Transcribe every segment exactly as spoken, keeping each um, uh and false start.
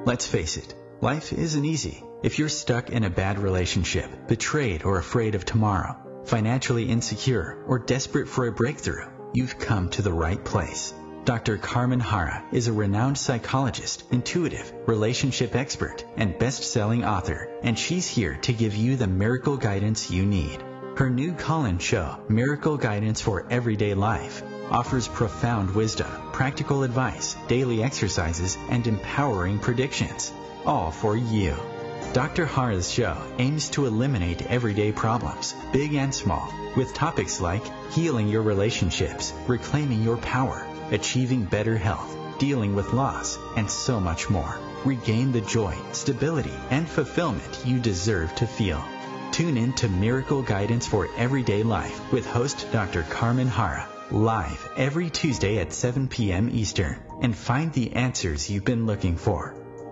Let's face it, life isn't easy. If you're stuck in a bad relationship, betrayed or afraid of tomorrow, financially insecure, or desperate for a breakthrough, you've come to the right place. Doctor Carmen Hara is a renowned psychologist, intuitive, relationship expert, and best-selling author, and she's here to give you the miracle guidance you need. Her new call-in show, Miracle Guidance for Everyday Life, offers profound wisdom, practical advice, daily exercises, and empowering predictions, all for you. Doctor Hara's show aims to eliminate everyday problems, big and small, with topics like healing your relationships, reclaiming your power, achieving better health, dealing with loss, and so much more. Regain the joy, stability, and fulfillment you deserve to feel. Tune in to Miracle Guidance for Everyday Life with host Doctor Carmen Hara, live every Tuesday at seven p.m. Eastern, and find the answers you've been looking for.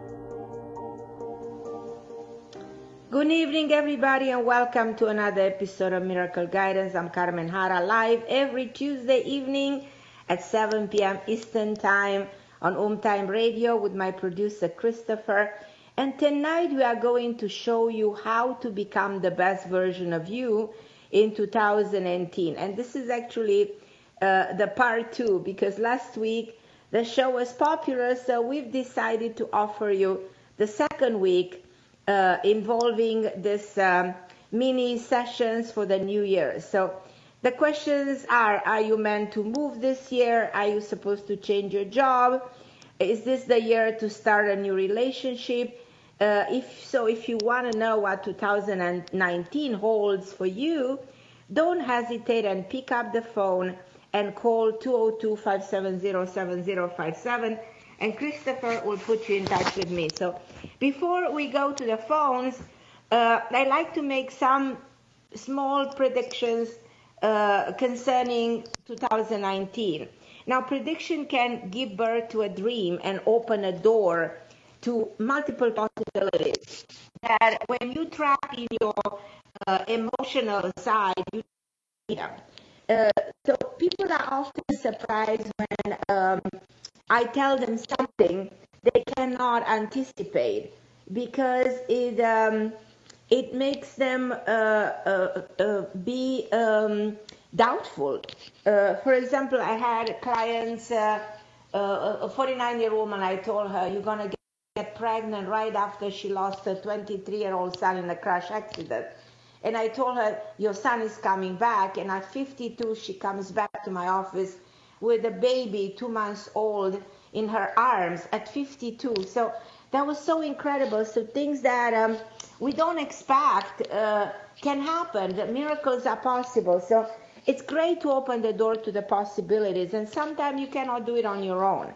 Good evening, everybody, and welcome to another episode of Miracle Guidance. I'm Carmen Hara, live every Tuesday evening at seven p.m. Eastern Time on Home Time Radio with my producer, Christopher. And tonight we are going to show you how to become the best version of you in two thousand eighteen. And this is actually uh, the part two, because last week the show was popular, so we've decided to offer you the second week uh, involving this um, mini sessions for the new year. So the questions are, are you meant to move this year? Are you supposed to change your job? Is this the year to start a new relationship? Uh, if so, if you want to know what two thousand nineteen holds for you, don't hesitate and pick up the phone and call two oh two, five seven zero, seven zero five seven, and Christopher will put you in touch with me. So before we go to the phones, uh, I like to make some small predictions uh, concerning two thousand nineteen. Now, prediction can give birth to a dream and open a door to multiple possibilities. That when you track in your uh, emotional side, you yeah. Uh, so people are often surprised when um, I tell them something they cannot anticipate, because it um, it makes them uh, uh, uh, be um, doubtful. Uh, for example, I had clients, uh, uh, a forty-nine-year-old woman. I told her, "You're gonna get get pregnant right after she lost her twenty-three-year-old son in a crash accident." And I told her, your son is coming back. And at fifty-two, she comes back to my office with a baby, two months old, in her arms at fifty-two. So that was so incredible. So things that um, we don't expect uh, can happen. The miracles are possible. So it's great to open the door to the possibilities. And sometimes you cannot do it on your own.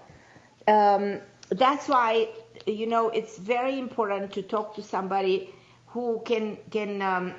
Um, that's why, you know, it's very important to talk to somebody who can can um,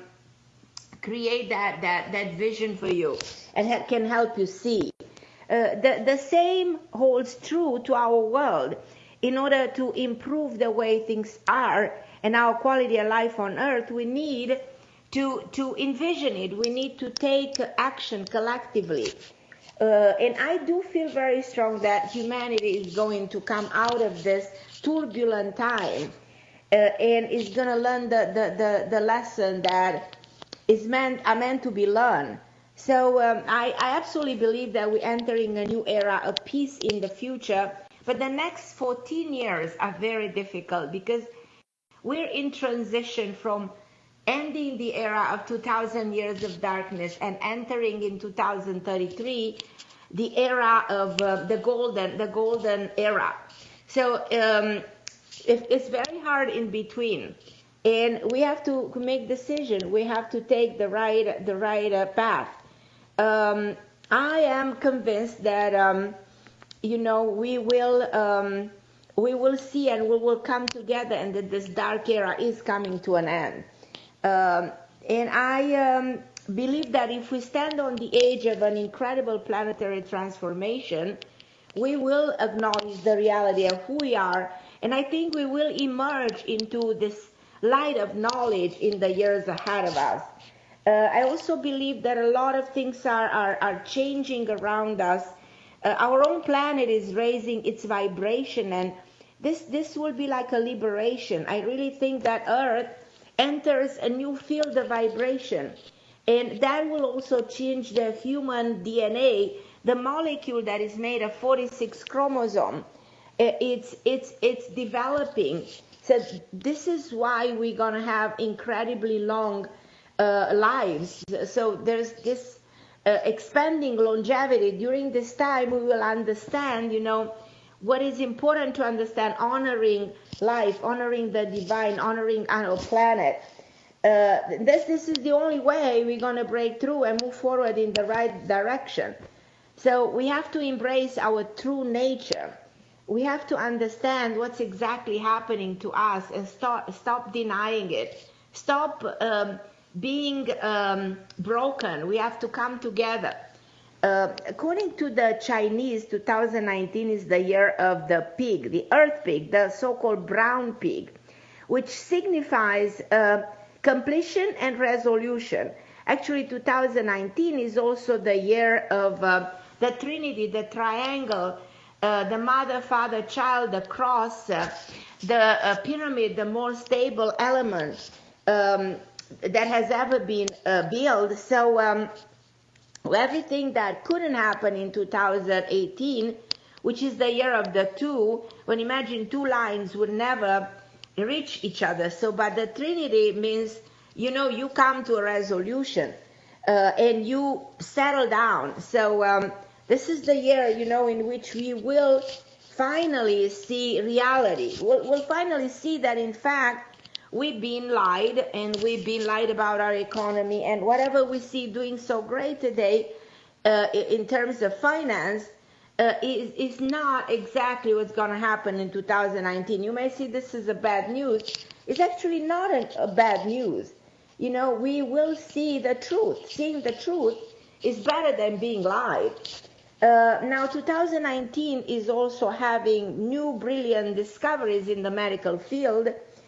create that, that, that vision for you and ha- can help you see. Uh, the, the same holds true to our world. In order to improve the way things are and our quality of life on earth, we need to, to envision it. We need to take action collectively. Uh, and I do feel very strong that humanity is going to come out of this turbulent time uh, and is going to learn the, the, the, the lesson that is meant, are meant to be learned. So um, I, I absolutely believe that we're entering a new era of peace in the future. But the next fourteen years are very difficult, because we're in transition from ending the era of two thousand years of darkness and entering in two thousand thirty-three the era of uh, the golden the golden era. So um, it, it's very hard in between, and we have to make decision. We have to take the right the right uh, path. Um, I am convinced that um, you know we will um, we will see and we will come together, and that this dark era is coming to an end. Um, and I um, believe that if we stand on the edge of an incredible planetary transformation, we will acknowledge the reality of who we are, and I think we will emerge into this light of knowledge in the years ahead of us. Uh, I also believe that a lot of things are, are, are changing around us. Uh, our own planet is raising its vibration, and this this will be like a liberation. I really think that Earth enters a new field of vibration, and that will also change the human D N A, the molecule that is made of forty-six chromosome. It's it's it's developing. So this is why we're gonna have incredibly long uh, lives. So there's this uh, expanding longevity. During this time, we will understand, you know, what is important to understand: honoring life, honoring the divine, honoring our planet. Uh, this this is the only way we're gonna break through and move forward in the right direction. So we have to embrace our true nature. We have to understand what's exactly happening to us and start, stop denying it. Stop um, being um, broken. We have to come together. Uh, according to the Chinese, two thousand nineteen is the year of the pig, the earth pig, the so-called brown pig, which signifies uh, completion and resolution. Actually, two thousand nineteen is also the year of uh, the Trinity, the triangle, uh, the mother, father, child, the cross, uh, the uh, pyramid, the most stable element um, that has ever been uh, built. So um, everything that couldn't happen in two thousand eighteen, which is the year of the two, when imagine two lines would never reach each other. So, but the Trinity means, you know, you come to a resolution uh, and you settle down. So um, this is the year, you know, in which we will finally see reality. We'll, we'll finally see that, in fact, we've been lied, and we've been lied about our economy, and whatever we see doing so great today uh, in terms of finance uh, is, is not exactly what's going to happen in two thousand nineteen. You may see this as a bad news. It's actually not a, a bad news. You know, we will see the truth. Seeing the truth is better than being lied. Uh, now, two thousand nineteen is also having new brilliant discoveries in the medical field.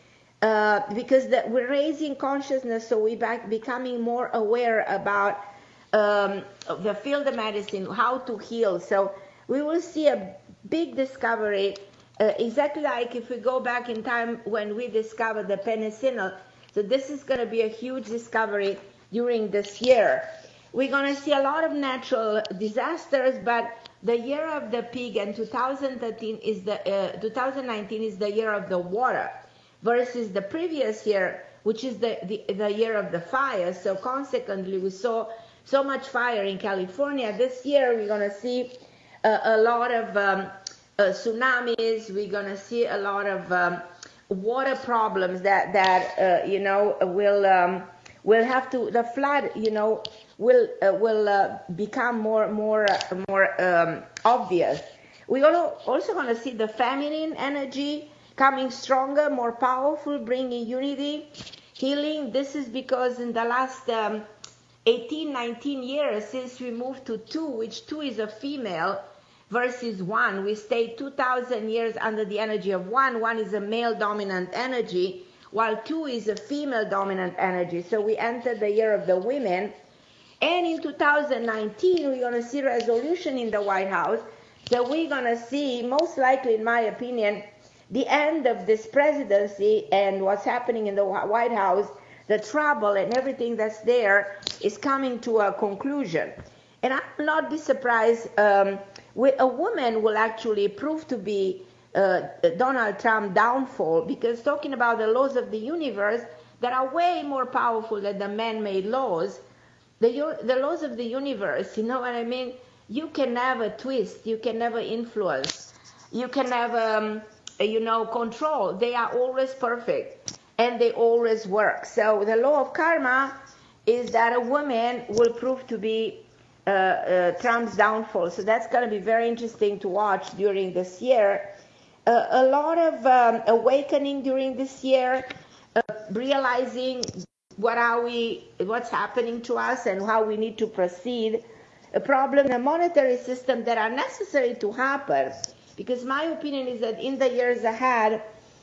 Uh, because the, we're raising consciousness, so we're back becoming more aware about um, the field of medicine, how to heal. So we will see a big discovery, uh, exactly like if we go back in time when we discovered the penicillin. So this is going to be a huge discovery during this year. We're going to see a lot of natural disasters, but the year of the pig, and two thousand thirteen is the uh, two thousand nineteen is the year of the water, versus the previous year, which is the, the, the year of the fire. So consequently, we saw so much fire in California. This year, we're going to see uh, a lot of um, uh, tsunamis. We're going to see a lot of um, water problems that, that uh, you know, will um, will have to, the flood, you know, will uh, will uh, become more, more, uh, more um, obvious. We're also going to see the feminine energy coming stronger, more powerful, bringing unity, healing. This is because in the last um, eighteen, nineteen years, since we moved to two, which two is a female versus one, we stayed two thousand years under the energy of one. One is a male dominant energy, while two is a female dominant energy. So we entered the year of the women. And in two thousand nineteen, we're going to see resolution in the White House. So we're going to see, most likely, in my opinion, the end of this presidency, and what's happening in the White House, the trouble and everything that's there is coming to a conclusion. And I will not be surprised um, with a woman will actually prove to be uh, Donald Trump's downfall, because talking about the laws of the universe that are way more powerful than the man-made laws, the, the laws of the universe, you know what I mean? You can never twist, you can never influence, you can never... Um, you know, control. They are always perfect, and they always work. So the law of karma is that a woman will prove to be uh, uh, Trump's downfall. So that's going to be very interesting to watch during this year. Uh, a lot of um, awakening during this year, uh, realizing what are we, what's happening to us and how we need to proceed. A problem, a monetary system that are necessary to happen. Because my opinion is that in the years ahead,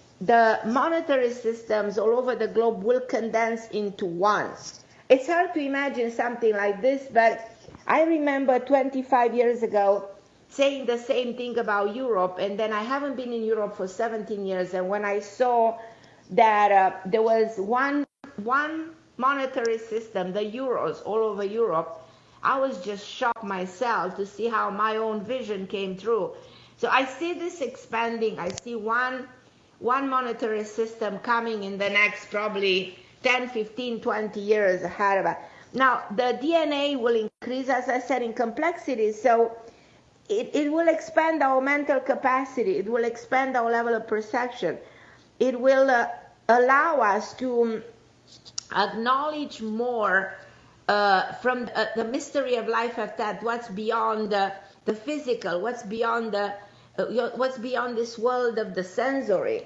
the monetary systems all over the globe will condense into one. It's hard to imagine something like this, but I remember twenty-five years ago, saying the same thing about Europe. And then I haven't been in Europe for seventeen years. And when I saw that uh, there was one one monetary system, the euros, all over Europe, I was just shocked myself to see how my own vision came through. So I see this expanding. I see one one monetary system coming in the next probably ten, fifteen, twenty years ahead of us. Now, the D N A will increase, as I said, in complexity. So it, it will expand our mental capacity. It will expand our level of perception. It will uh, allow us to acknowledge more uh, from uh, the mystery of life after death, what's beyond the, the physical, what's beyond the, uh, what's beyond this world of the sensory.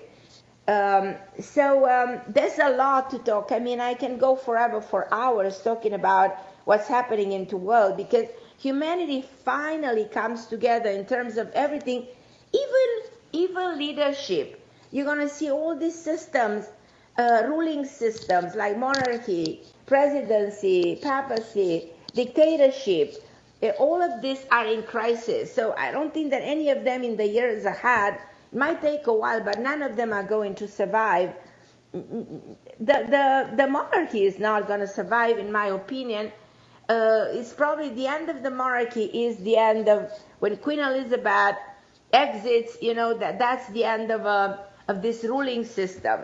Um, so um, there's a lot to talk. I mean, I can go forever for hours talking about what's happening in the world, because humanity finally comes together in terms of everything, even even leadership. You're going to see all these systems, uh, ruling systems like monarchy, presidency, papacy, dictatorship. Uh, all of these are in crisis. So I don't think that any of them in the years ahead, might take a while, but none of them are going to survive. The, the, the monarchy is not going to survive, in my opinion. Uh, it's probably the end of the monarchy is the end of, when Queen Elizabeth exits, you know, that, that's the end of, uh, of this ruling system.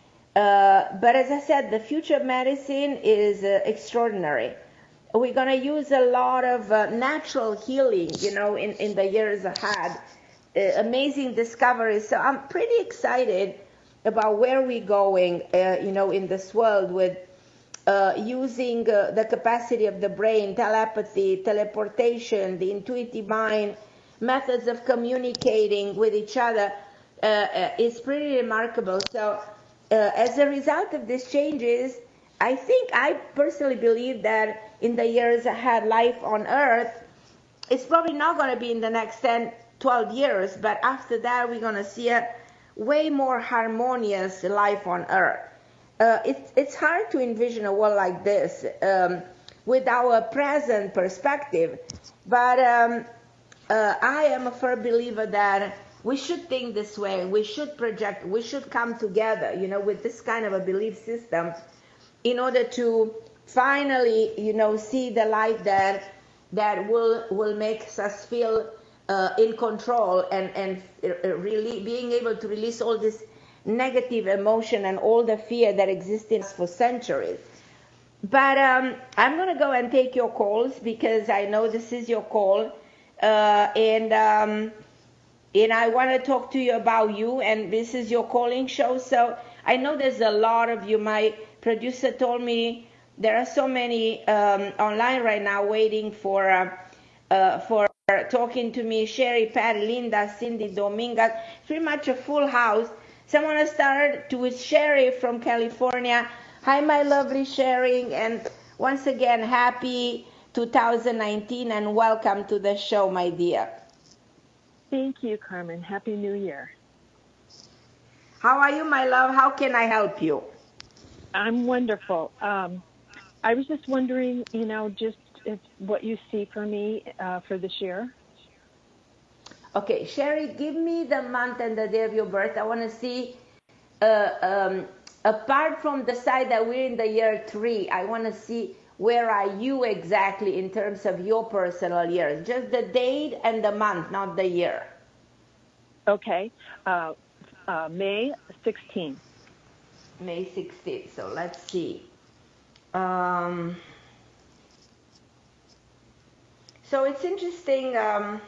Uh, but as I said, the future of medicine is uh, extraordinary. We're going to use a lot of uh, natural healing, you know, in, in the years ahead. Uh, amazing discoveries. So I'm pretty excited about where we're going, uh, you know, in this world with uh, using uh, the capacity of the brain, telepathy, teleportation, the intuitive mind, methods of communicating with each other. Uh, uh, it's pretty remarkable. So uh, as a result of these changes, I think, I personally believe that in the years ahead, life on Earth, it's probably not going to be in the next ten, twelve years, but after that we're going to see a way more harmonious life on Earth. Uh, it's, it's hard to envision a world like this um, with our present perspective, but um, uh, I am a firm believer that we should think this way, we should project, we should come together, you know, with this kind of a belief system in order to finally, you know, see the light that, that will, will make us feel Uh, in control and, and uh, really being able to release all this negative emotion and all the fear that exists in us for centuries. But um, I'm going to go and take your calls, because I know this is your call. Uh, and um, and I want to talk to you about you, and this is your calling show. So I know there's a lot of you. My producer told me there are so many um, online right now waiting for uh, uh, for talking to me. Sherry, Patty, Linda, Cindy, Dominguez, pretty much a full house. So I want to start to with Sherry from California. Hi, my lovely Sherry, and once again, happy two thousand nineteen, and welcome to the show, my dear. Thank you, Carmen. Happy New Year. How are you, my love? How can I help you? I'm wonderful. Um, I was just wondering, you know, just if what you see for me uh, for this year. Okay, Sherry, give me the month and the day of your birth. I want to see, uh, um, apart from the side that we're in the year three, I want to see where are you exactly in terms of your personal years. Just the date and the month, not the year. Okay, uh, uh, May sixteenth. May sixteenth, so let's see. Um, so it's interesting, um,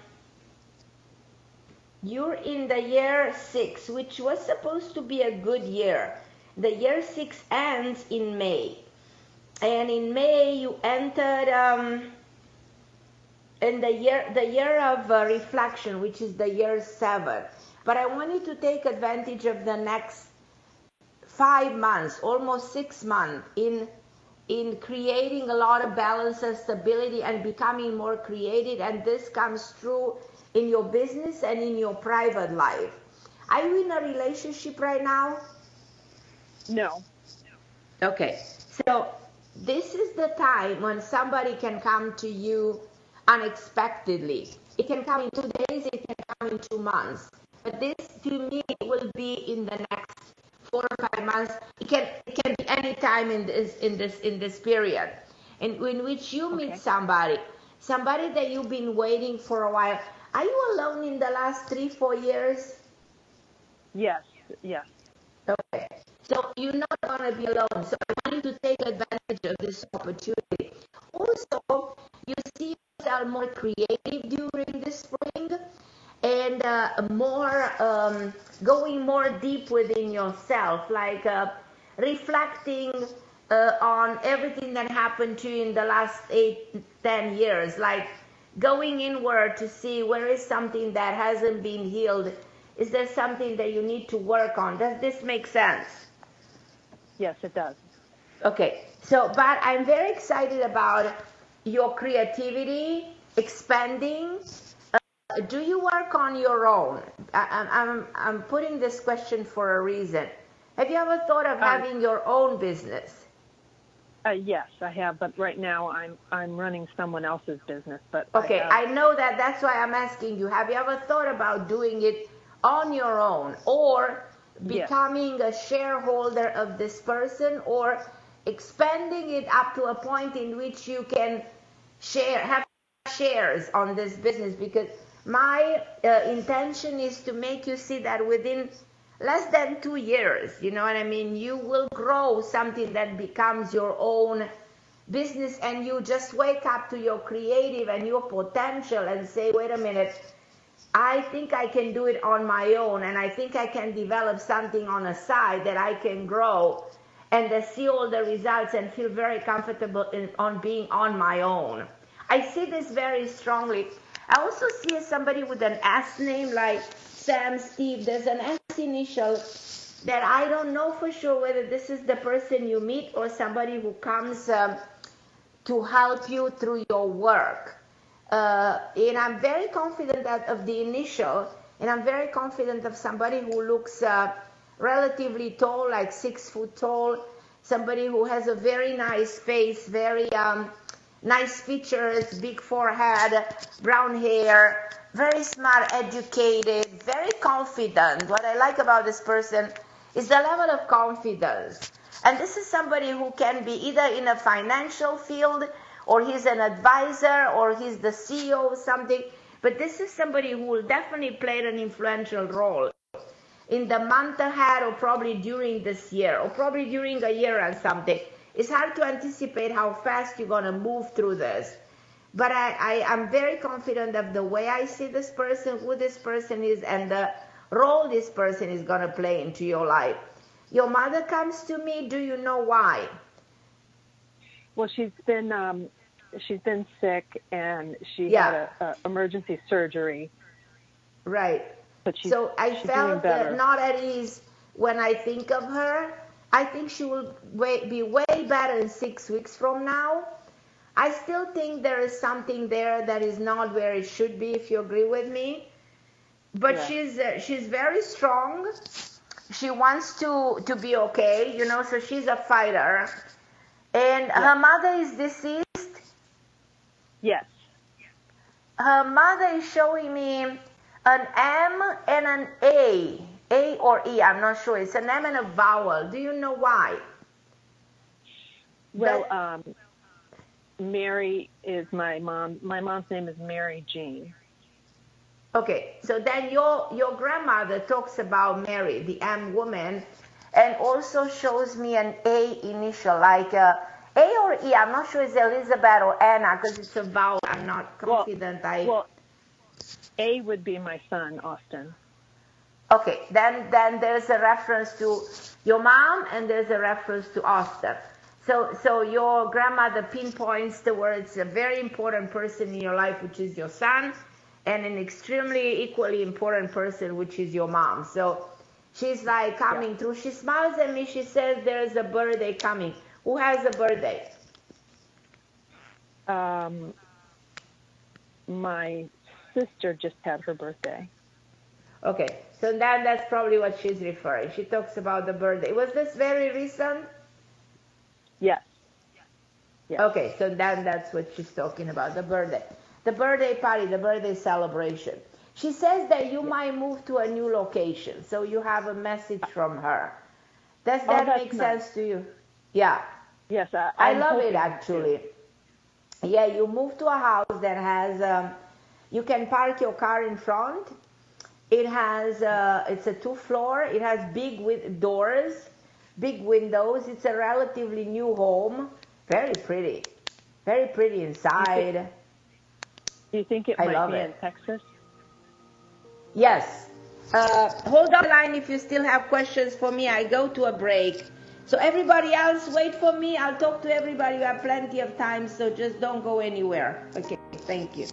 you're in the year six, which was supposed to be a good year. The year six ends in May. And in May you entered um, in the year, the year of uh, reflection, which is the year seven. But I want you to take advantage of the next five months, almost six months, in in creating a lot of balance and stability and becoming more creative. And this comes true in your business and in your private life. Are you in a relationship right now? No. Okay. So this is the time when somebody can come to you unexpectedly. It can come in two days, it can come in two months. But this, to me, will be in the next four or five months. It can it can be any time in this in this in this period, in, in which you meet Okay. somebody, somebody that you've been waiting for a while. Are you alone in the last three, four years? Yes, yes. Okay. So you're not going to be alone. So I want you to take advantage of this opportunity. Also, you see yourself more creative during the spring and uh, more um, going more deep within yourself, like uh, reflecting uh, on everything that happened to you in the last eight, ten years, like going inward to see where is something that hasn't been healed. Is there something that you need to work on? Does this make sense? Yes, it does. Okay, so, but I'm very excited about your creativity, expanding. Uh, do you work on your own? I, I'm, I'm putting this question for a reason. Have you ever thought of Um, having your own business? Uh, yes, I have, but right now I'm I'm running someone else's business. But Okay, I, have, I know that. That's why I'm asking you. Have you ever thought about doing it on your own, or yes, becoming a shareholder of this person, or expanding it up to a point in which you can share, have shares on this business? Because my uh, intention is to make you see that within less than two years, you know what I mean, you will grow something that becomes your own business, and you just wake up to your creative and your potential and say, wait a minute, I think I can do it on my own, and I think I can develop something on a side that I can grow and uh, see all the results and feel very comfortable in, on being on my own. I see this very strongly. I also see somebody with an S name like Sam, Steve. There's an S initial that I don't know for sure whether this is the person you meet or somebody who comes um, to help you through your work. Uh, and I'm very confident that of the initial, and I'm very confident of somebody who looks uh, relatively tall, like six foot tall, somebody who has a very nice face, very um, nice features, big forehead, brown hair, very smart, educated, very confident. What I like about this person is the level of confidence. And this is somebody who can be either in a financial field, or he's an advisor, or he's the C E O of something. But this is somebody who will definitely play an influential role in the month ahead, or probably during this year, or probably during a year and something. It's hard to anticipate how fast you're going to move through this. But I, I am very confident of the way I see this person, who this person is, and the role this person is going to play into your life. Your mother comes to me. Do you know why? well, she's been um, she's been sick, and she Yeah. had a, a emergency surgery. Right. But she's, so I she's doing felt better. uh, not at ease when I think of her. I think she will way, be way better in six weeks from now. I still think there is something there that is not where it should be, if you agree with me. But Yeah. she's uh, she's very strong. She wants to to be okay, you know. So she's a fighter. And Yeah. her mother is deceased. Yes. Her mother is showing me an M and an A. A or E, I'm not sure. It's an M and a vowel. Do you know why? Well, That- um, Mary is my mom. My mom's name is Mary Jean. Okay, so then your your grandmother talks about Mary, the M woman, and also shows me an A initial, like a, A or E. I'm not sure it's Elizabeth or Anna because it's a vowel. I'm not confident. Well, I well, A would be my son, Austin. Okay, then then there's a reference to your mom, and there's a reference to Austin. So so your grandmother pinpoints towards a very important person in your life, which is your son, and an extremely equally important person, which is your mom. So she's like coming Yeah. through. She smiles at me. She says there's a birthday coming. Who has a birthday? Um, my sister just had her birthday. Okay, so then that's probably what she's referring. She talks about the birthday. Was this very recent? Yes. Yes. Okay, so then that's what she's talking about, the birthday. the birthday party, the birthday celebration. She says that you might move to a new location, so you have a message from her. Does Oh, that that's make nice. sense to you? Yeah. Yes, I, I I'm love it hoping actually. Yeah, you move to a house that has, um, you can park your car in front. It has, uh, it's a two floor. It has big with doors, big windows. It's a relatively new home. Very pretty. Very pretty inside. Do you think, do you think it I might love be it. in Texas? Yes. Uh, hold on the line if you still have questions for me. I go to a break. So everybody else, wait for me. I'll talk to everybody. You have plenty of time, so just don't go anywhere. Okay, thank you.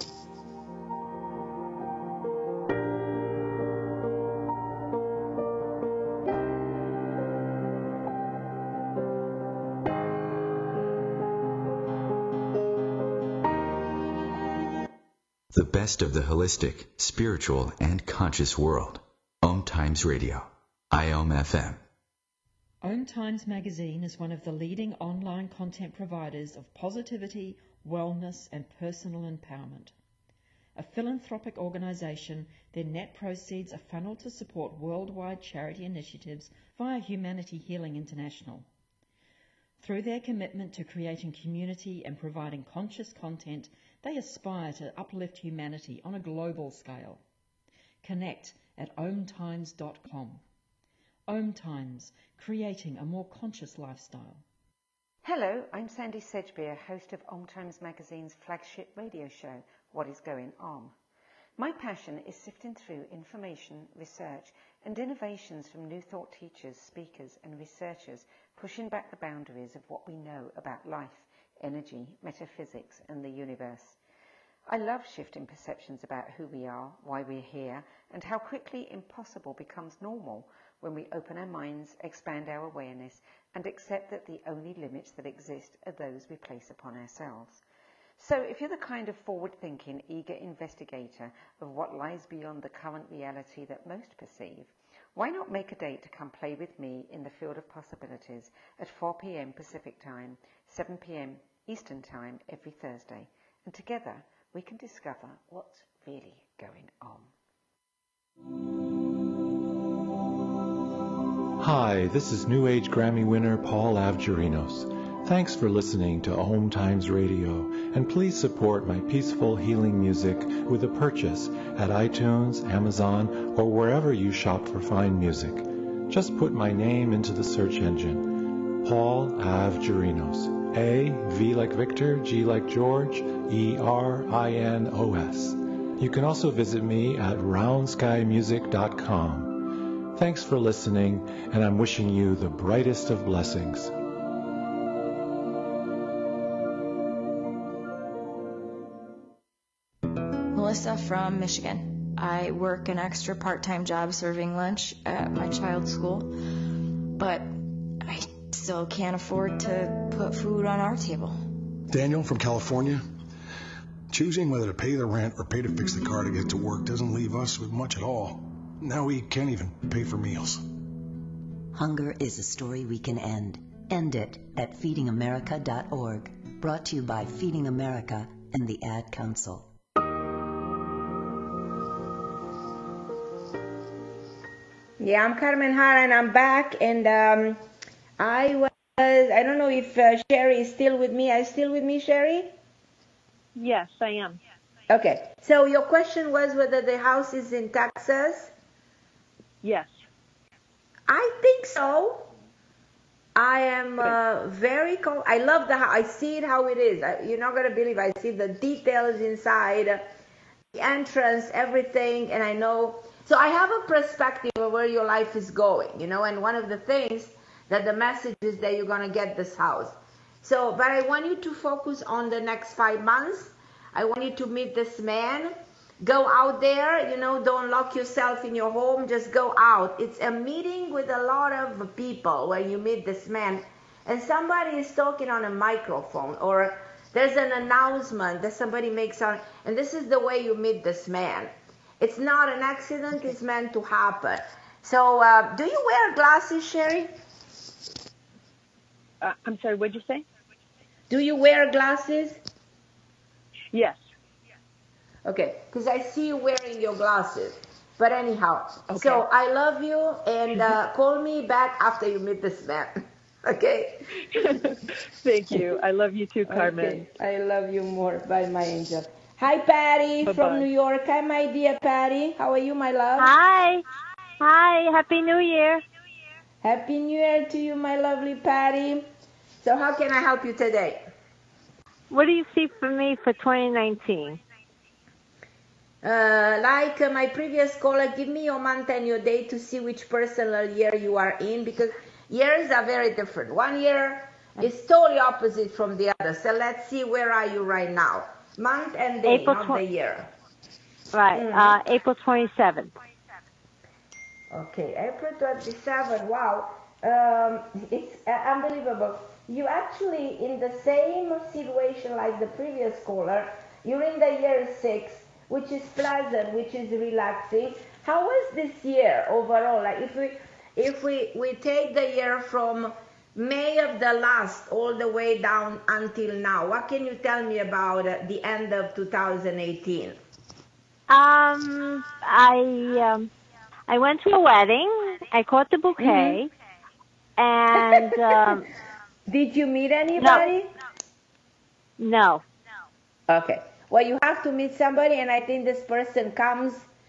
The best of the holistic, spiritual, and conscious world. Om Times Radio. I O M F M. Om Times Magazine is one of the leading online content providers of positivity, wellness, and personal empowerment. A philanthropic organisation, their net proceeds are funneled to support worldwide charity initiatives via Humanity Healing International. Through their commitment to creating community and providing conscious content, they aspire to uplift humanity on a global scale. Connect at om times dot com. Om Times, creating a more conscious lifestyle. Hello, I'm Sandy Sedgbeer, host of Om Times Magazine's flagship radio show, What is Going On. My passion is sifting through information, research, and innovations from new thought teachers, speakers, and researchers pushing back the boundaries of what we know about life, energy, metaphysics, and the universe. I love shifting perceptions about who we are, why we're here, and how quickly impossible becomes normal when we open our minds, expand our awareness, and accept that the only limits that exist are those we place upon ourselves. So if you're the kind of forward-thinking, eager investigator of what lies beyond the current reality that most perceive, why not make a date to come play with me in the field of possibilities at four p.m. Pacific Time, seven p.m. Eastern Time every Thursday, and together we can discover what's really going on. Hi, this is New Age Grammy winner Paul Avgerinos. Thanks for listening to Om Times Radio, and please support my peaceful healing music with a purchase at iTunes, Amazon, or wherever you shop for fine music. Just put my name into the search engine, Paul Avgerinos. A, V like Victor, G like George, E R I N O S. You can also visit me at round sky music dot com. Thanks for listening, and I'm wishing you the brightest of blessings. Melissa from Michigan. I work an extra part-time job serving lunch at my child's school, but I still can't afford to put food on our table. Daniel from California. Choosing whether to pay the rent or pay to fix the car to get to work doesn't leave us with much at all. Now we can't even pay for meals. Hunger is a story we can end. End it at feeding america dot org. Brought to you by Feeding America and the Ad Council. Yeah, I'm Carmen Hara, and I'm back, and um, I was, I don't know if uh, Sherry is still with me. Are you still with me, Sherry? Yes, I am. Okay, so your question was whether the house is in Texas? Yes. I think so. I am uh, very, com- I love the house. I see it how it is. I, you're not going to believe I see the details inside, the entrance, everything, and I know. So I have a perspective of where your life is going, you know, and one of the things that the message is that you're going to get this house. So, but I want you to focus on the next five months. I want you to meet this man. Go out there, you know, don't lock yourself in your home. Just go out. It's a meeting with a lot of people where you meet this man. And somebody is talking on a microphone, or there's an announcement that somebody makes on, and this is the way you meet this man. It's not an accident. It's meant to happen. So, uh, do you wear glasses, Sherry? Uh, I'm sorry, what did you say? Do you wear glasses? Yes. Okay, because I see you wearing your glasses. But anyhow, Okay. so I love you, and uh, call me back after you meet this man. Okay? Thank you. I love you too, Carmen. Okay, I love you more. Bye, my angel. Hi, Patty Bye-bye. from New York. Hi, my dear Patty. How are you, my love? Hi. Hi. Happy New Year. Happy New Year to you, my lovely Patty. So how can I help you today? What do you see for me for twenty nineteen? Uh, like uh, my previous caller, give me your month and your day to see which personal year you are in, because years are very different. One year is totally opposite from the other. So let's see, where are you right now? Month and day, April not tw- the year. Right. Mhm. Uh, April twenty-seventh. Okay, April twenty-seventh. Wow. Um, it's uh, unbelievable. You actually in the same situation like the previous caller. You're in the year six, which is pleasant, which is relaxing. How was this year overall? Like if we if we, we take the year from May of the last all the way down until now, what can you tell me about uh, the end of two thousand eighteen? Um, I um, I went to a wedding. I caught the bouquet, Mm-hmm. and um, did you meet no, anybody? no. Okay. Well, you have to meet somebody, and I think this person comes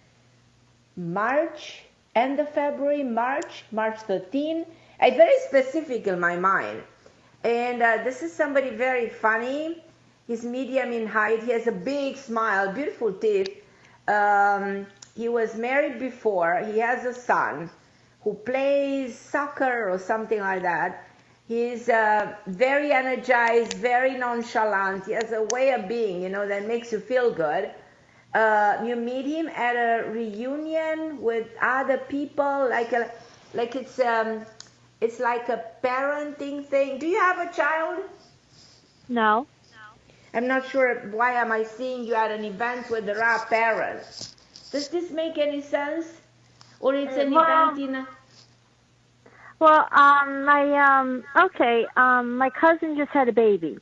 March, end of February, March, March thirteenth. It's very specific in my mind. And uh, this is somebody very funny. He's medium in height. He has a big smile, beautiful teeth. Um, he was married before. He has a son who plays soccer or something like that. He's uh, very energized, very nonchalant. He has a way of being, you know, that makes you feel good. Uh, you meet him at a reunion with other people, like a, like it's um, it's like a parenting thing. Do you have a child? No. I'm not sure why am I seeing you at an event where there are parents. Does this make any sense? Or it's an Well, event in a... Well, um, my um, okay, um, my cousin just had a baby.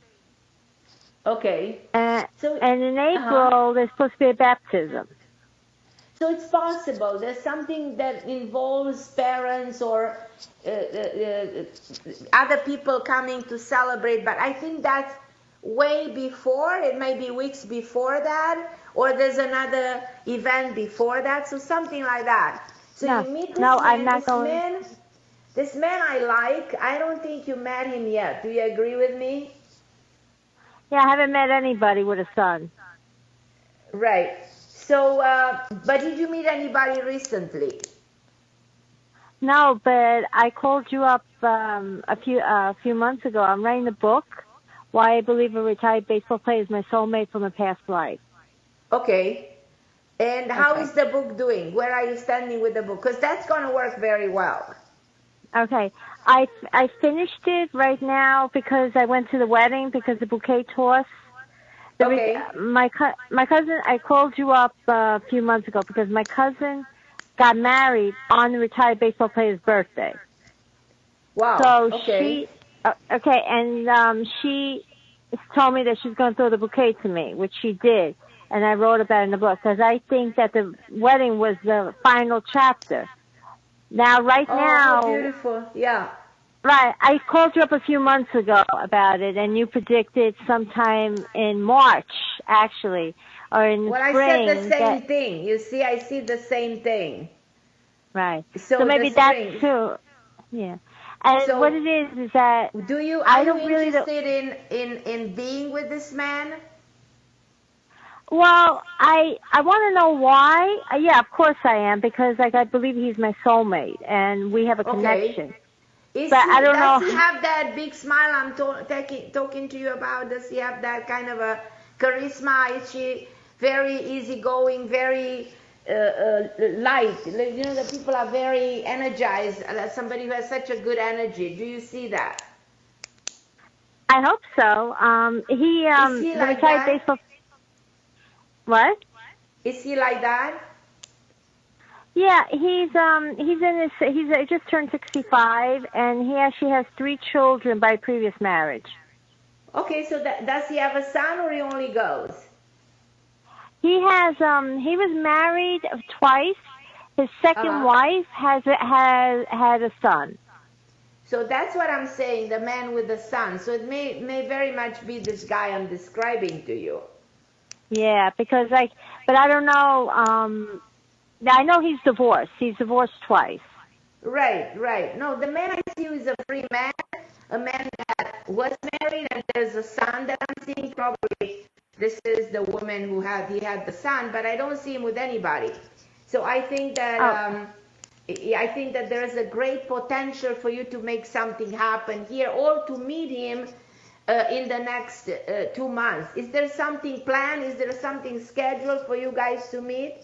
Okay. And, So, and in April, uh-huh. there's supposed to be a baptism. So it's possible. There's something that involves parents or uh, uh, uh, other people coming to celebrate, but I think that's way before. It may be weeks before that, or there's another event before that, so something like that. So No, you meet this no, man, I'm not this going. man, this man I like. I don't think you met him yet. Do you agree with me? Yeah, I haven't met anybody with a son. Right. So, uh, but did you meet anybody recently? No, but I called you up um, a few uh, a few months ago. I'm writing a book, Why I Believe a Retired Baseball Player is My Soulmate from a Past Life. Okay. And how Okay. is the book doing? Where are you standing with the book? Because that's going to work very well. Okay. I, I finished it right now because I went to the wedding because the bouquet toss. The Okay. re- my co- my cousin, I called you up uh, a few months ago because my cousin got married on the retired baseball player's birthday. Wow. So okay. she, uh, okay, and um, she told me that she's going to throw the bouquet to me, which she did, and I wrote about it in the book because I think that the wedding was the final chapter. Now, right oh, now, how beautiful. Yeah. right, I called you up a few months ago about it, and you predicted sometime in March, actually, or in Well, spring. I said the same that, thing. You see, I see the same thing. Right. So, So maybe the that's spring. too. Yeah. And So, what it is is that do you are I you don't really. interested in, in in being with this man? Well, I I want to know why. Uh, yeah, of course I am because like I believe he's my soulmate and we have a Okay. connection. Is But he, I don't does know. he have that big smile I'm to- taking, talking to you about? Does he have that kind of a charisma? Is she very easygoing, very uh, uh, light? You know, the people are very energized. Uh, somebody who has such a good energy. Do you see that? I hope so. Um, he um Is he the like retired that? baseball. What? Is he like that? Yeah, he's um he's in his he's uh, just turned sixty-five and he actually has three children by previous marriage. Okay, so that, does he have a son or he only goes? he has um he was married twice. His second Uh-huh. wife has has had a son. So that's what I'm saying, the man with the son. So it may may very much be this guy I'm describing to you. Yeah, because like, but I don't know. Um, I know he's divorced. He's divorced twice. Right, right. No, the man I see is a free man, a man that was married, and there's a son that I'm seeing. Probably this is the woman who had he had the son, but I don't see him with anybody. So I think that Oh. um, I think that there is a great potential for you to make something happen here, or to meet him uh, in the next uh, two months. Is there something planned? Is there something scheduled for you guys to meet?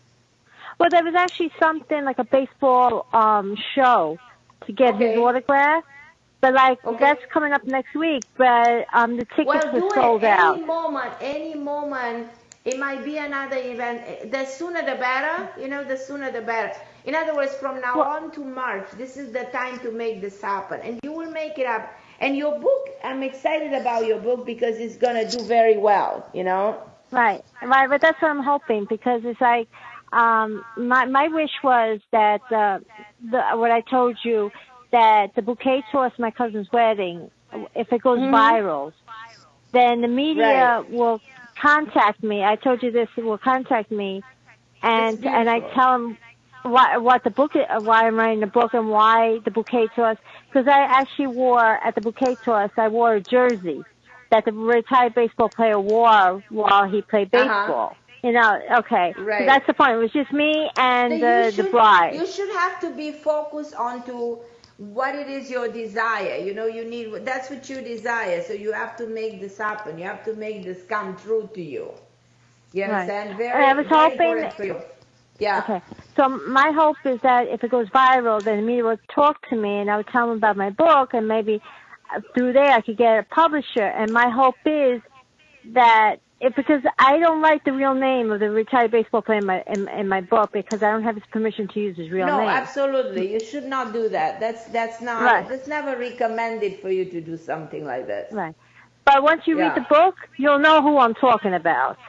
Well, there was actually something like a baseball um show to get Okay. his autograph, but like Okay. that's coming up next week. But um, the tickets Well, were do sold it any out. moment, any moment. It might be another event. The sooner the better. You know, the sooner the better. In other words, from now Well- on to March, this is the time to make this happen. And you will make it up. And your book, I'm excited about your book because it's going to do very well, you know? Right, right. But that's what I'm hoping, because it's like um, my my wish was that uh, the what I told you, that the bouquet toss my cousin's wedding, if it goes Mhm. viral, then the media Right. will contact me. I told you this, will contact me, and That's and I beautiful. tell them why what the book, is- why I'm writing the book, and why the bouquet toss. Because I actually wore at the bouquet toss, I wore a jersey that the retired baseball player wore while he played Uh-huh. baseball. You know, okay. So Right. that's the point. It was just me and So the, you the should, bride. you should have to be focused onto what it is your desire. You know, you need, that's what you desire. So you have to make this happen. You have to make this come true to you. You Right. understand? Very, And I was very hoping- important for you. Yeah. Okay. So my hope is that if it goes viral, then the media will talk to me, and I would tell them about my book, and maybe uh, through there I could get a publisher. And my hope is that it, because I don't write the real name of the retired baseball player in my in, in my book, because I don't have his permission to use his real No, name. absolutely. You should not do that. That's that's not. Right. That's never recommended for you to do something like this. Right. But once you Yeah. read the book, you'll know who I'm talking about.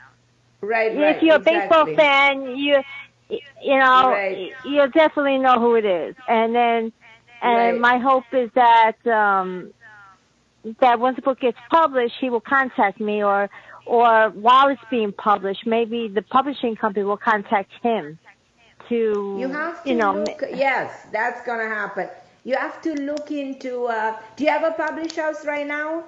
Right. Right. If you're a baseball exactly. fan, you you know Right. you'll definitely know who it is. And then, and Right. my hope is that um that once the book gets published, he will contact me, or or while it's being published, maybe the publishing company will contact him to You have to you know look. ma- Yes, that's gonna happen. You have to look into. Uh, do you have a publish house right now?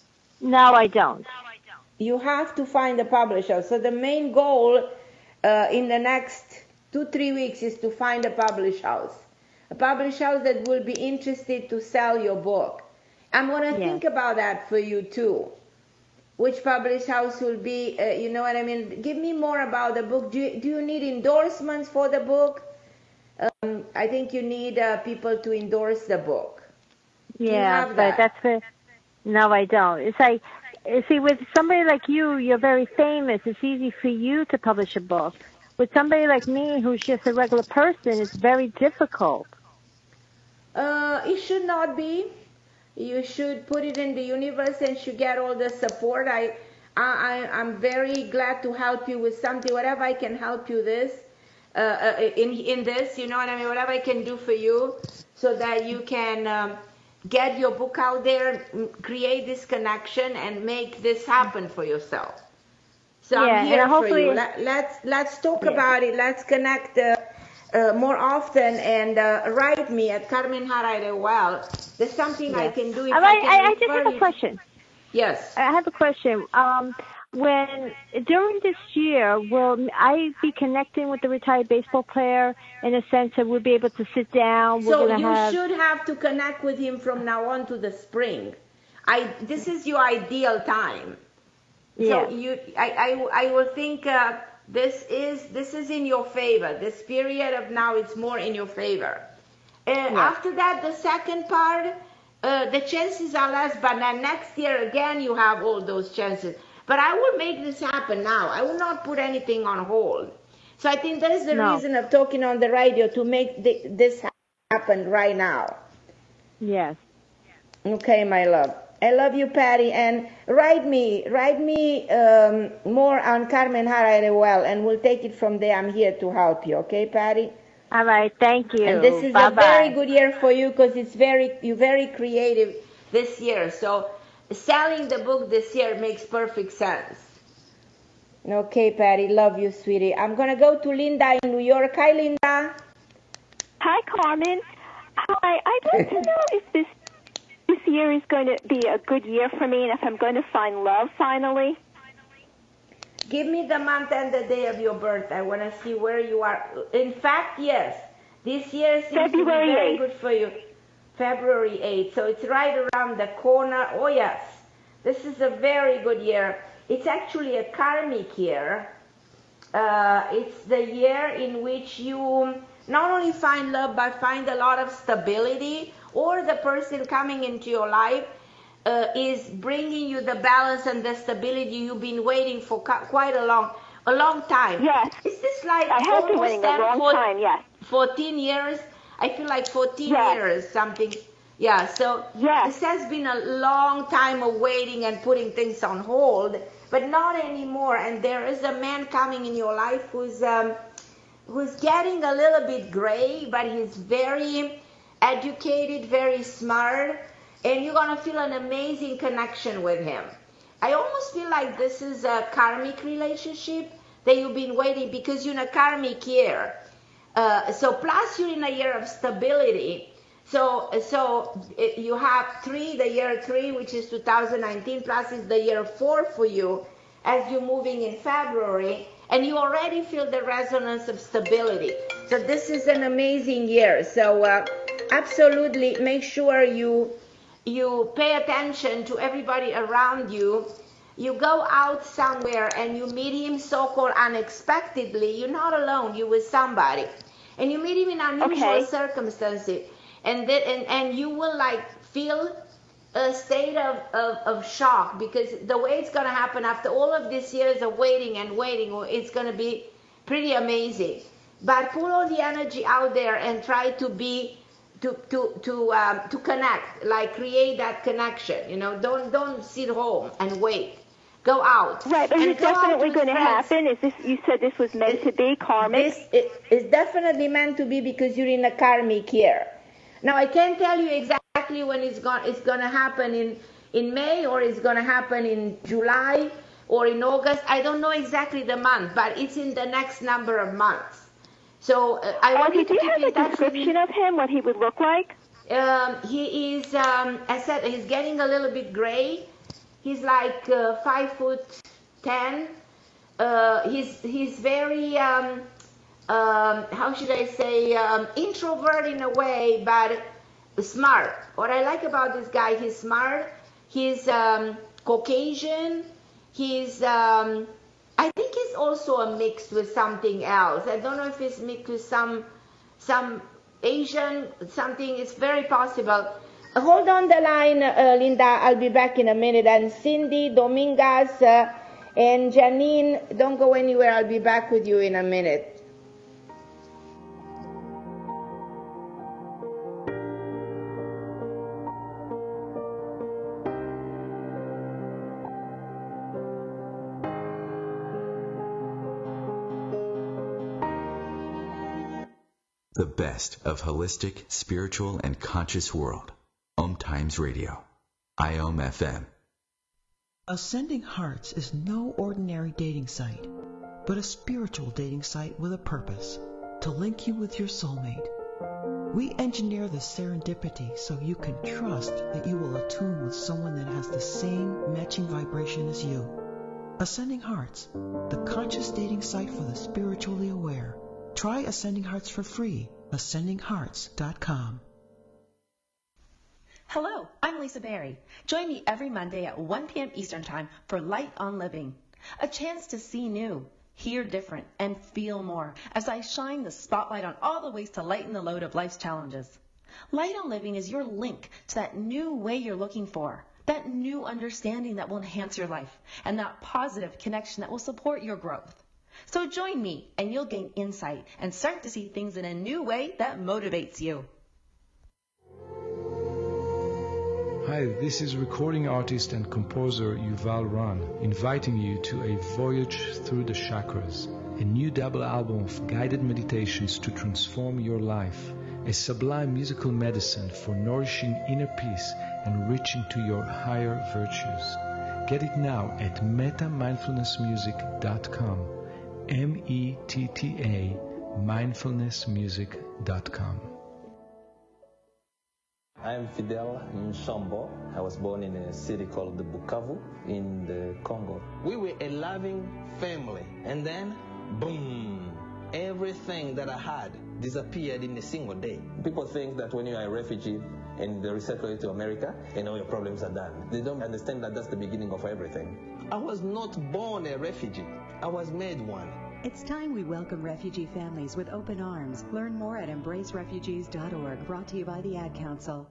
No, I don't. You have to find a publisher. So the main goal uh, in the next two, three weeks is to find a publish house. A publish house that will be interested to sell your book. I'm going to Yes. think about that for you too. Which publish house will be, uh, you know what I mean? Give me more about the book. Do you, do you need endorsements for the book? Um, I think you need uh, people to endorse the book. Yeah, have but that? that's for, no, I don't. It's like, you see, with somebody like you, you're very famous. It's easy for you to publish a book. With somebody like me, who's just a regular person, it's very difficult. Uh, it should not be. You should put it in the universe and should get all the support. I, I, I'm very glad to help you with something, whatever I can help you this, uh, uh, in in this. You know what I mean? Whatever I can do for you, so that you can um, get your book out there, m- create this connection, and make this happen for yourself. So Yeah, I'm here and for hopefully- you. Let, let's let's talk Yeah. about it. Let's connect uh, uh, more often, and uh, write me at Carmen Hara Well. There's something I Yes. can do. If I, I, I, can I just refer have a you- question. Yes. I have a question. Um, when during this year, will I be connecting with the retired baseball player in a sense that we'll be able to sit down? We're So gonna you have. should have to connect with him from now on to the spring. I this is your ideal time. Yeah. So you, I, I, I will think uh, this is this is in your favor. This period of now, it's more in your favor. Uh, After that, the second part, uh, the chances are less. But then next year again, you have all those chances. But I will make this happen now. I will not put anything on hold. So I think that is the No. reason of talking on the radio, to make the, this happen right now. Yes. Okay, my love. I love you, Patty. And write me, write me um, more on Carmen Jara as well, and we'll take it from there. I'm here to help you, okay, Patty? All right, thank you. And this is Bye-bye. a very good year for you because it's very you're very creative this year. So selling the book this year makes perfect sense. Okay, Patty, love you, sweetie. I'm gonna go to Linda in New York. Hi, Linda. Hi, Carmen. Hi, I'd like to know if this this year is going to be a good year for me and if I'm going to find love finally. Give me the month and the day of your birth. I want to see where you are. In fact, yes, this year seems February to be very eighth. good for you. February eighth. So it's right around the corner. Oh, yes. This is a very good year. It's actually a karmic year. Uh, it's the year in which you not only find love, but find a lot of stability, or the person coming into your life uh, is bringing you the balance and the stability you've been waiting for quite a long, a long time. Yes. Is this like I have been waiting a long for, time, yes. fourteen years? I feel like fourteen yes. years, something. Yeah, so yes. this has been a long time of waiting and putting things on hold, but not anymore. And there is a man coming in your life who's um, who's getting a little bit gray, but he's very educated, very smart, and you're going to feel an amazing connection with him. I almost feel like this is a karmic relationship that you've been waiting, because you're in a karmic year. Uh, so plus you're in a year of stability. So so you have three, the year three, which is two thousand nineteen, plus is the year four for you as you're moving in February, and you already feel the resonance of stability. So this is an amazing year. So uh, absolutely make sure you you pay attention to everybody around you. You go out somewhere and you meet him so-called unexpectedly. You're not alone. You're with somebody. And you meet him in unusual okay. circumstances. And, th- and and you will like feel a state of, of, of shock, because the way it's going to happen after all of these years of waiting and waiting, it's going to be pretty amazing. But put all the energy out there and try to be to to to um, to connect, like create that connection. You know, don't don't sit home and wait. Go out. Right, but and it's definitely going to happen. Is this? You said this was meant it, to be karmic. This is definitely meant to be, because you're in a karmic year. Now, I can't tell you exactly when it's going it's going to happen in, in May, or it's going to happen in July or in August. I don't know exactly the month, but it's in the next number of months. So uh, I want okay, you to do keep you have in a touch description of him, what he would look like? Um, he is, um, I said, he's getting a little bit gray. He's like uh, five foot ten. Uh, he's he's very um, Um, how should I say, um, introvert in a way, but smart. What I like about this guy, he's smart, he's um, Caucasian, he's, um, I think he's also a mix with something else. I don't know if he's mixed with some, some Asian, something, it's very possible. Hold on the line, uh, Linda, I'll be back in a minute. And Cindy, Dominguez, uh, and Janine, don't go anywhere, I'll be back with you in a minute. The best of holistic, spiritual, and conscious world. Om Times Radio. I O M F M. Ascending Hearts is no ordinary dating site, but a spiritual dating site with a purpose, to link you with your soulmate. We engineer the serendipity so you can trust that you will attune with someone that has the same matching vibration as you. Ascending Hearts, the conscious dating site for the spiritually aware. Try Ascending Hearts for free. ascending hearts dot com. Hello, I'm Lisa Berry. Join me every Monday at one p.m. Eastern Time for Light on Living, a chance to see new, hear different, and feel more as I shine the spotlight on all the ways to lighten the load of life's challenges. Light on Living is your link to that new way you're looking for, that new understanding that will enhance your life, and that positive connection that will support your growth. So join me and you'll gain insight and start to see things in a new way that motivates you. Hi, this is recording artist and composer Yuval Ran, inviting you to a voyage through the chakras, a new double album of guided meditations to transform your life, a sublime musical medicine for nourishing inner peace and reaching to your higher virtues. Get it now at meta mindfulness music dot com, M E T T A, mindfulness music dot com. I'm Fidel Nshombo. I was born in a city called Bukavu in the Congo. We were a loving family, and then, boom, everything that I had disappeared in a single day. People think that when you are a refugee and they resettle you to America, and all your problems are done. They don't understand that that's the beginning of everything. I was not born a refugee. I was made one. It's time we welcome refugee families with open arms. Learn more at embrace refugees dot org, brought to you by the Ad Council.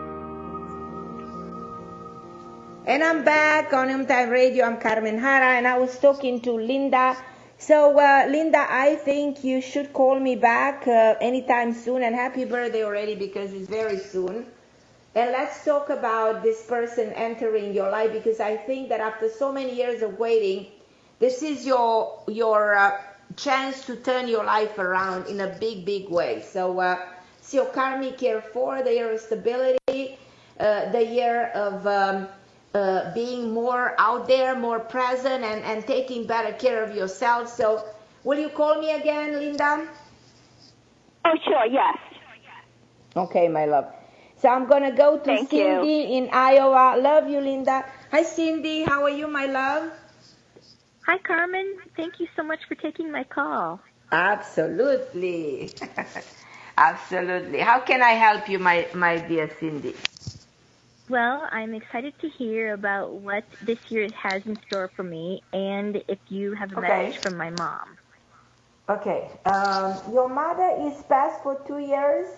And I'm back on Home Time Radio. I'm Carmen Hara, and I was talking to Linda. So, uh, Linda, I think you should call me back uh, anytime soon, and happy birthday already because it's very soon. And let's talk about this person entering your life, because I think that after so many years of waiting, this is your your uh, chance to turn your life around in a big, big way. So, uh, it's your karmic year four, the year of stability, uh, the year of um, uh, being more out there, more present, and, and taking better care of yourself. So, will you call me again, Linda? Oh, sure, yes. Okay, my love. So I'm going to go to Thank Cindy you. in Iowa. Love you, Linda. Hi, Cindy. How are you, my love? Hi, Carmen. Thank you so much for taking my call. Absolutely. Absolutely. How can I help you, my, my dear Cindy? Well, I'm excited to hear about what this year has in store for me, and if you have a Okay. message from my mom. Okay. Um, your mother is passed for two years?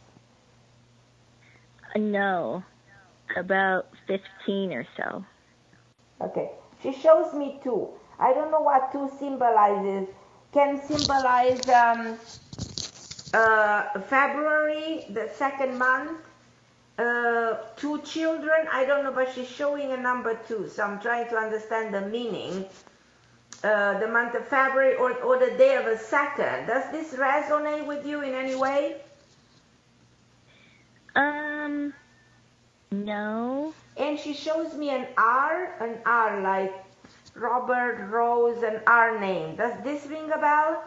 Uh, no, about fifteen or so. Okay. She shows me two. I don't know what two symbolizes. Can symbolize um, uh, February, the second month, uh, two children. I don't know, but she's showing a number two, so I'm trying to understand the meaning. Uh, the month of February or, or the day of a second. Does this resonate with you in any way? Um, no. And she shows me an R, an R like Robert, Rose, and R name. Does this ring a bell?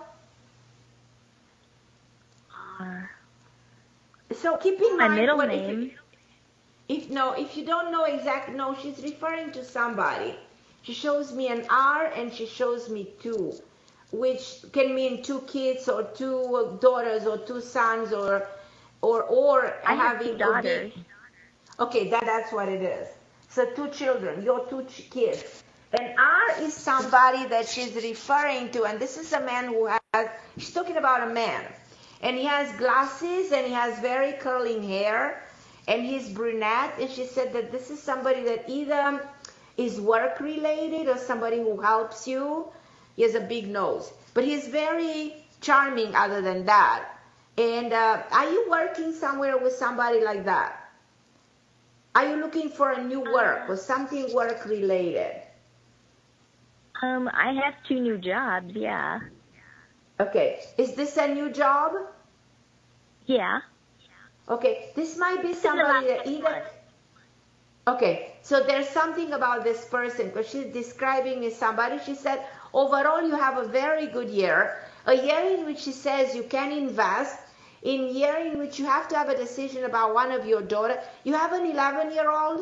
R. So keep in My mind middle what name. If, if no, if you don't know exactly, no, she's referring to somebody. She shows me an R and she shows me two, which can mean two kids or two daughters or two sons or or or I have having two a daughters. big- Okay, that, that's what it is. So two children, your two ch- kids. And R is somebody that she's referring to, and this is a man who has, she's talking about a man. And he has glasses and he has very curling hair and he's brunette. And she said that this is somebody that either is work related or somebody who helps you. He has a big nose. But he's very charming other than that. And uh, are you working somewhere with somebody like that? Are you looking for a new work or something work related? Um, I have two new jobs, yeah. Okay. Is this a new job? Yeah. Okay. This might be This is the somebody that last either... one. Okay. So there's something about this person because she's describing me somebody. She said, overall, you have a very good year. A year in which she says you can invest. In a year in which you have to have a decision about one of your daughters. You have an eleven-year-old?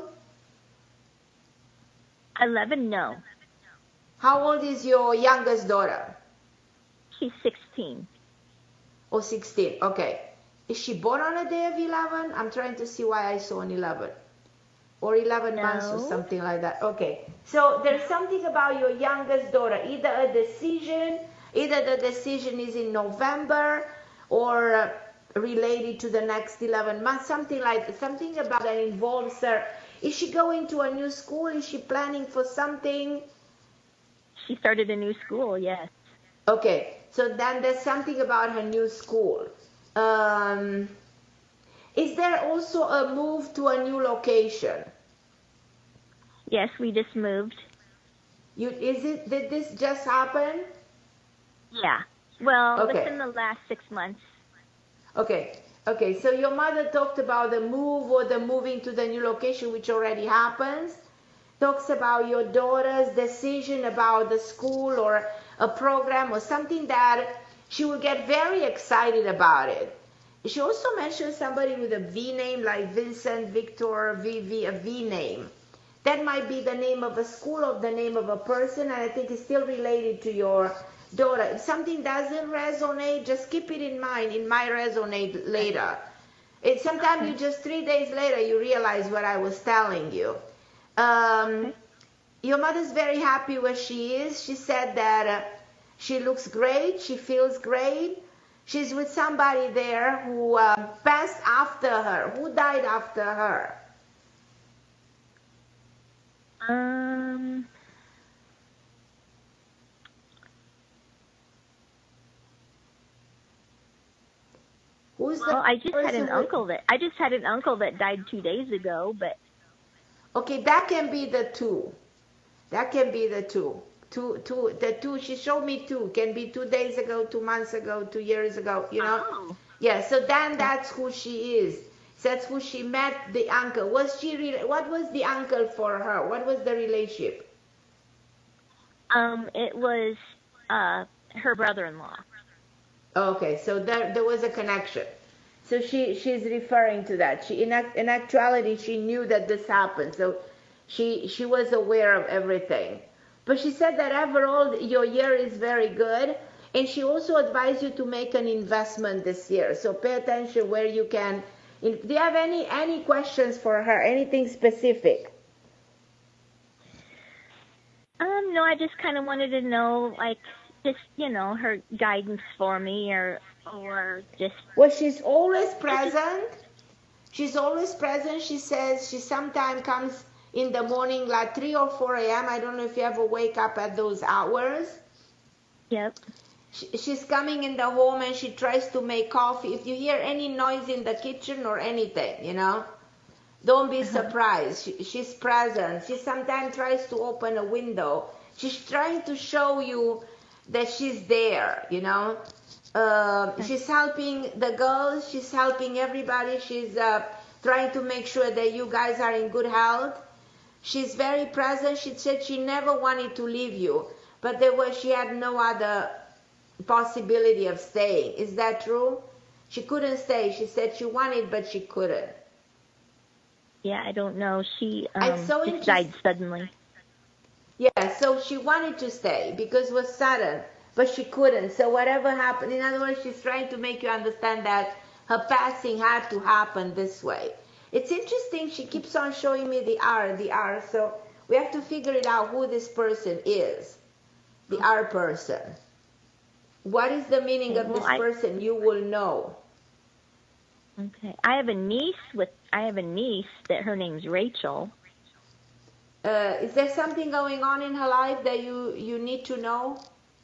Eleven, no. How old is your youngest daughter? She's sixteen. Oh, sixteen. Okay. Is she born on a day of eleven? I'm trying to see why I saw an eleven. Or eleven No. months or something like that. Okay. So there's something about your youngest daughter. Either a decision, either the decision is in November or uh, related to the next eleven months. Something like something about that involves her. Is she going to a new school? Is she planning for something? She started a new school, yes. Okay, so then there's something about her new school. Um, is there also a move to a new location? Yes, we just moved. You is it? Did this just happen? Yeah. Well, Okay. within the last six months. Okay. Okay. So your mother talked about the move or the moving to the new location, which already happens. Talks about your daughter's decision about the school or a program or something that she will get very excited about it. She also mentioned somebody with a V name like Vincent, Victor, V V, a V name. That might be the name of a school or the name of a person, and I think it's still related to your daughter. If something doesn't resonate, just keep it in mind. It might resonate later. It, sometimes okay. you just three days later you realize what I was telling you. Um, okay. Your mother's very happy where she is. She said that uh, she looks great. She feels great. She's with somebody there who uh, passed after her. Who died after her? Um. Who's well, I just had an uncle that I just had an uncle that died two days ago, but. Okay, that can be the two. That can be the two. Two, two, the two. She showed me two. Can be two days ago, two months ago, two years ago. You know. Oh. Yeah. So then that's who she is. That's who she met. The uncle. Was she? Re- what was the uncle for her? What was the relationship? Um, it was uh her brother-in-law. Okay, so there there was a connection. So she she's referring to that. She in act, in actuality she knew that this happened. So she she was aware of everything. But she said that overall your year is very good, and she also advised you to make an investment this year. So pay attention where you can. Do you have any any questions for her? Anything specific? Um, no, I just kind of wanted to know, like, just, you know, her guidance for me, or, or just... Well, she's always present. She's always present. She says she sometimes comes in the morning, like three or four a.m. I don't know if you ever wake up at those hours. Yep. She, she's coming in the home and she tries to make coffee. If you hear any noise in the kitchen or anything, you know, don't be uh-huh. surprised. She, she's present. She sometimes tries to open a window. She's trying to show you that she's there, you know. Uh, okay. She's helping the girls. She's helping everybody. She's uh, trying to make sure that you guys are in good health. She's very present. She said she never wanted to leave you, but there was she had no other possibility of staying. Is that true? She couldn't stay. She said she wanted, but she couldn't. Yeah, I don't know. She um, so just died suddenly. Yeah, so she wanted to stay because it was sudden, but she couldn't. So whatever happened, in other words, she's trying to make you understand that her passing had to happen this way. It's interesting. She keeps on showing me the R, the R. So we have to figure it out who this person is, the R person. What is the meaning of well, this I, person? You will know. Okay. I have a niece with. I have a niece that her name's Rachel. Uh, is there something going on in her life that you you need to know?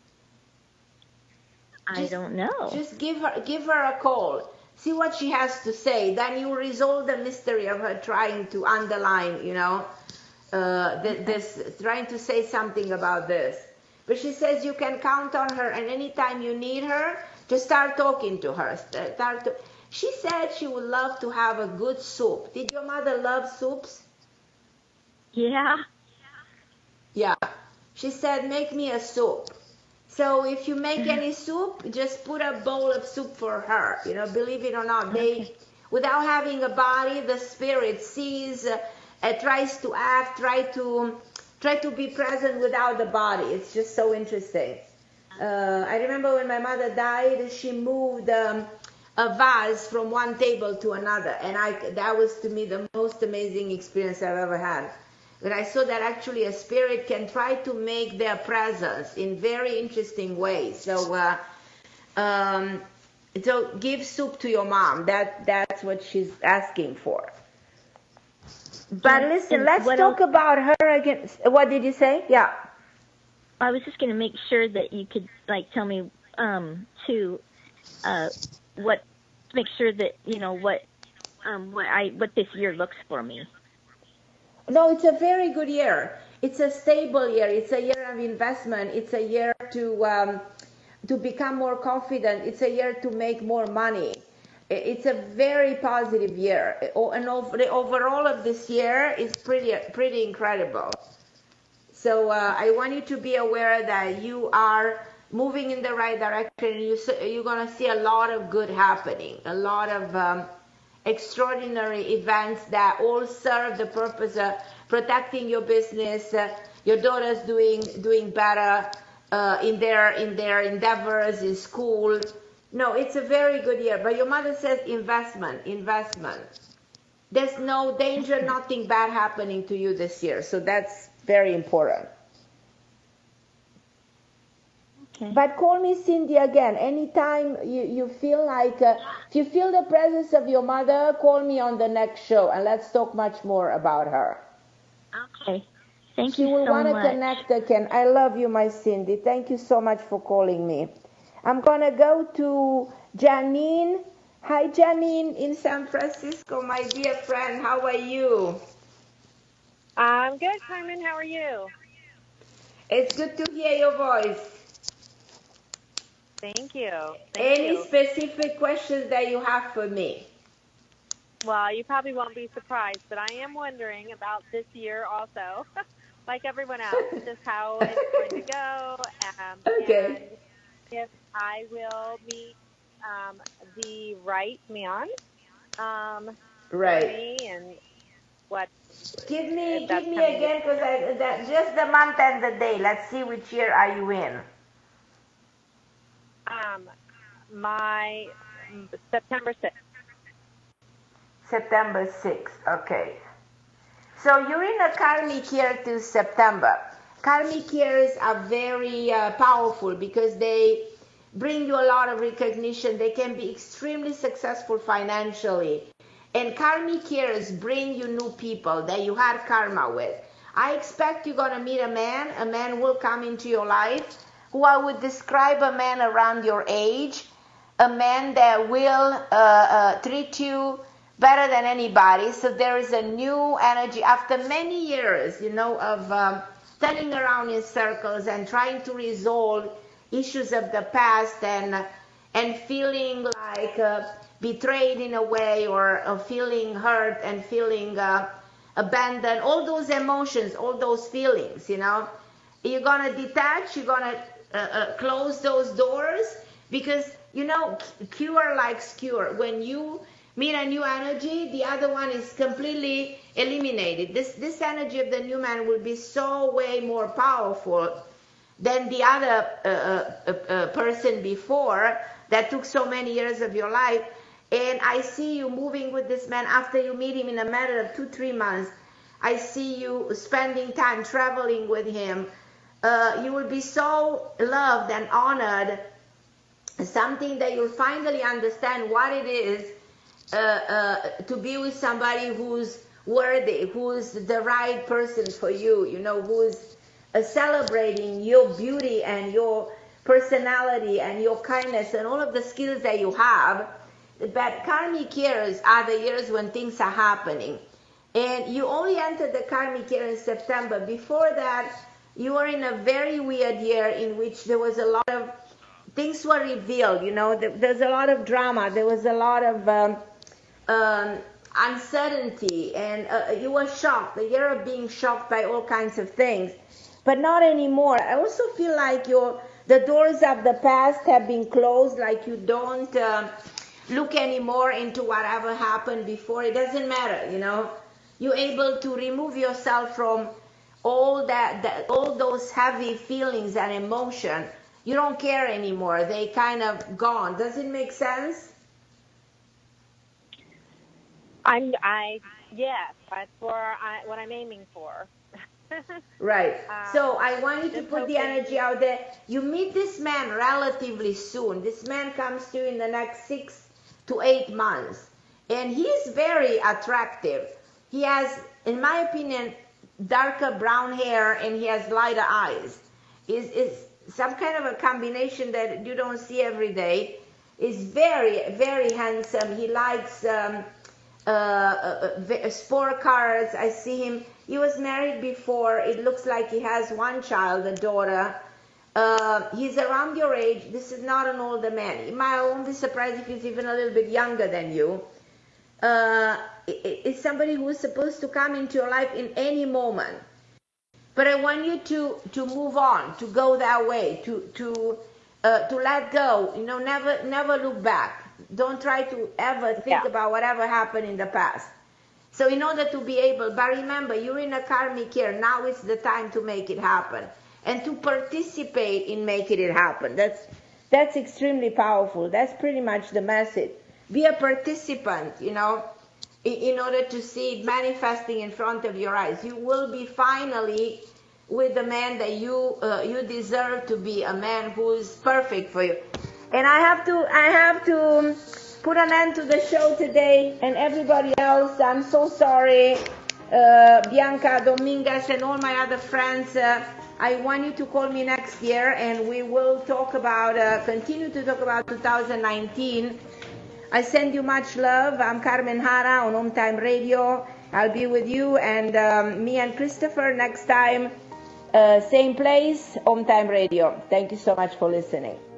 I just, don't know. Just give her give her a call. See what she has to say. Then you resolve the mystery of her trying to underline, you know, uh, th- this trying to say something about this. But she says you can count on her, and anytime you need her, just start talking to her. Start to, she said she would love to have a good soup. Did your mother love soups? Yeah. Yeah. She said, make me a soup. So if you make any soup, just put a bowl of soup for her. You know, believe it or not, they, okay. Without having a body, the spirit sees, uh, uh, tries to act, try to, try to be present without the body. It's just so interesting. Uh, I remember when my mother died, she moved um, a vase from one table to another, and I that was to me the most amazing experience I've ever had. When I saw that actually a spirit can try to make their presence in very interesting ways. So, uh, um, so give soup to your mom. That that's what she's asking for. But listen, let's talk else? about her again. What did you say? Yeah. I was just going to make sure that you could like tell me um, to uh, what make sure that you know what um, what I what this year looks for me. No, it's a very good year. It's a stable year. It's a year of investment. It's a year to um, to become more confident. It's a year to make more money. It's a very positive year, and the overall of this year is pretty pretty incredible. So uh, I want you to be aware that you are moving in the right direction. You you're gonna see a lot of good happening, a lot of um, extraordinary events that all serve the purpose of protecting your business. Uh, your daughter's doing doing better uh, in their in their endeavors in school. No, it's a very good year. But your mother says investment, investment. There's no danger, nothing bad happening to you this year. So that's very important. Okay. But call me Cindy again. Anytime you, you feel like, uh, if you feel the presence of your mother, call me on the next show and let's talk much more about her. Okay. Thank she you so much. She will want to connect again. I love you, my Cindy. Thank you so much for calling me. I'm going to go to Janine. Hi, Janine in San Francisco, my dear friend. How are you? I'm good, Carmen. How are you? It's good to hear your voice. Thank you. Thank Any you. specific questions that you have for me? Well, you probably won't be surprised, but I am wondering about this year also, like everyone else, just how it's going to go. Um, okay. And if I will meet um, the right man um, right. for me and what. Give me, give me again, because that just the month and the day. Let's see which year are you in. Um, my September sixth. September sixth. Okay. So you're in a karmic year to September. Karmic years are very uh, powerful because they bring you a lot of recognition. They can be extremely successful financially. And karmic years bring you new people that you had karma with. I expect you're going to meet a man. A man will come into your life who I would describe a man around your age. A man that will uh, uh, treat you better than anybody. So there is a new energy after many years, you know, of um, turning around in circles and trying to resolve issues of the past and and feeling like uh, betrayed in a way, or uh, feeling hurt and feeling uh, abandoned. All those emotions, all those feelings, you know, you're gonna detach. You're gonna uh, uh, close those doors because you know cure likes cure. When you meet a new energy, the other one is completely eliminated. This this energy of the new man will be so way more powerful than the other uh, uh, uh, person before that took so many years of your life. And I see you moving with this man after you meet him in a matter of two, three months. I see you spending time traveling with him. Uh, you will be so loved and honored. Something that you'll finally understand what it is Uh, uh, to be with somebody who's worthy, who's the right person for you, you know, who's uh, celebrating your beauty and your personality and your kindness and all of the skills that you have. But karmic years are the years when things are happening. And you only entered the karmic year in September. Before that, you were in a very weird year in which there was a lot of things were revealed, you know, there's a lot of drama, there was a lot of um, Um, uncertainty, and uh, you were shocked, the year of being shocked by all kinds of things, but not anymore. I also feel like your the doors of the past have been closed, like you don't uh, look anymore into whatever happened before. It doesn't matter, you know. You're able to remove yourself from all that, that all those heavy feelings and emotion. You don't care anymore. They kind of gone. Does it make sense? I'm, I, yes, that's where I, what I'm aiming for. Right. Um, so I want you to put hoping. the energy out there. You meet this man relatively soon. This man comes to you in the next six to eight months. And he's very attractive. He has, in my opinion, darker brown hair and he has lighter eyes. Is is some kind of a combination that you don't see every day. Is very, very handsome. He likes... Um, uh, uh, sport cars. I see him. He was married before. It looks like he has one child, a daughter. Uh, he's around your age. This is not an older man. I won't be surprised if he's even a little bit younger than you. Uh, it's somebody who's supposed to come into your life in any moment. But I want you to, to move on, to go that way, to to uh, to let go. You know, never never look back. Don't try to ever think yeah. about whatever happened in the past. So in order to be able, but remember, you're in a karmic year. Now is the time to make it happen and to participate in making it happen. That's that's extremely powerful. That's pretty much the message. Be a participant, you know, in, in order to see it manifesting in front of your eyes. You will be finally with the man that you uh, you deserve to be, a man who is perfect for you. And I have to I have to put an end to the show today, and everybody else. I'm so sorry, uh, Bianca, Dominguez, and all my other friends. Uh, I want you to call me next year, and we will talk about uh, continue to talk about two thousand nineteen. I send you much love. I'm Carmen Jara on Home Time Radio. I'll be with you and um, me and Christopher next time, uh, same place, Home Time Radio. Thank you so much for listening.